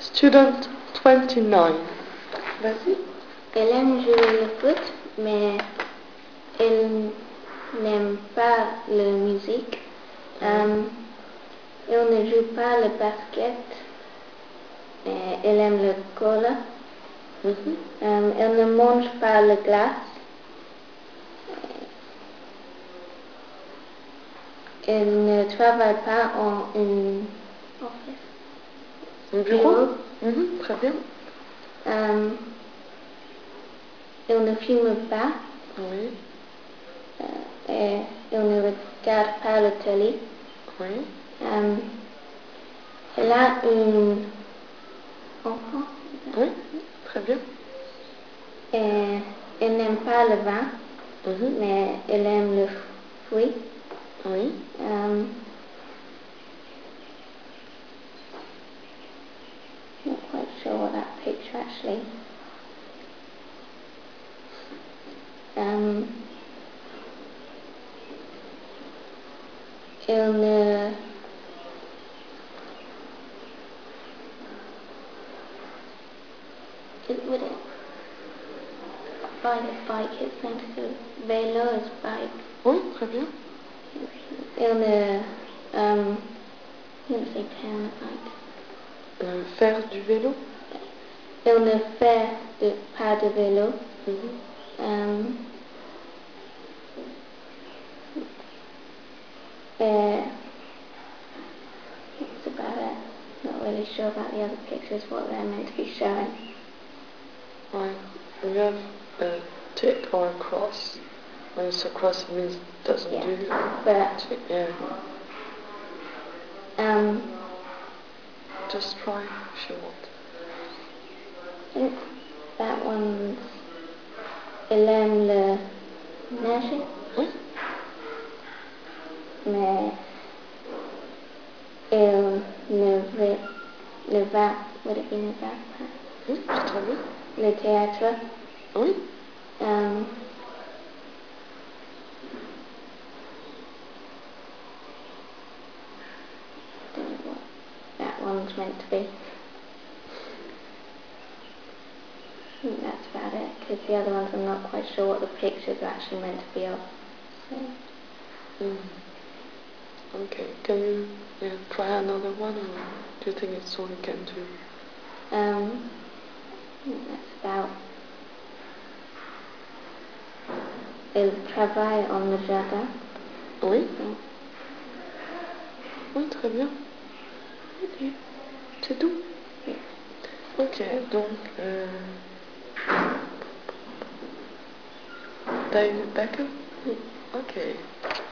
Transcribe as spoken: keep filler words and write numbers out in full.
Student vingt-neuf. Vas-y. Elle aime jouer le foot, mais elle n'aime pas la musique. Mm. Um, elle ne joue pas le basket. Mais elle aime le cola. Mhm. Um, elle ne mange pas la glace. Elle ne travaille pas en une office. Un bureau. Bureau. Mhm, très bien. Um, elle ne fume pas. Oui. Euh, et elle ne regarde pas la télé. Oui. Um, elle a un enfant. Oui, très bien. Et elle n'aime pas le vin, Mhm. mais elle aime le fruit. Oui. Um, not quite sure what that picture actually. Um, elle ne it would it ride a bike, it's meant to go vélo is bike. Oui, très bien. Elle ne um, I'm going to say ten bike. Euh, faire du vélo. Elle ne fait de, pas de vélo. Mhm. Um, uh, that's about it. Not really sure about the other pictures, what they're meant to be showing. Ouais. We have a tick or a cross. When it's a cross, it means it doesn't Yeah, do. but Tick, yeah. um, Just try if you want. I think that one's elle aime le neige, Oui. mais elle ne va, ne va, would it be ne va pas, Oui, c'est très bien. le théâtre. Oui. Um, don't know what that one's meant to be. I think that's about it, because the other ones I'm not quite sure what the pictures are actually meant to be of. So. Mm. Okay. Can you yeah, try another one, or do you think it's all you can do? Um, I think that's about. Elle travaille en le jardin. Oui. Oui, très bien. Ok. C'est tout. Yeah. Ok, donc, euh, David Beckham? Yeah. Ok.